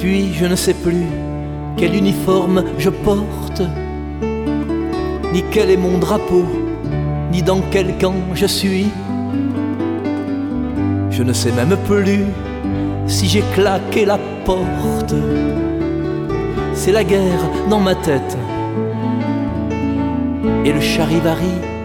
Puis je ne sais plus quel uniforme je porte, ni quel est mon drapeau, ni dans quel camp je suis. Je ne sais même plus si j'ai claqué la porte. C'est la guerre dans ma tête et le charivari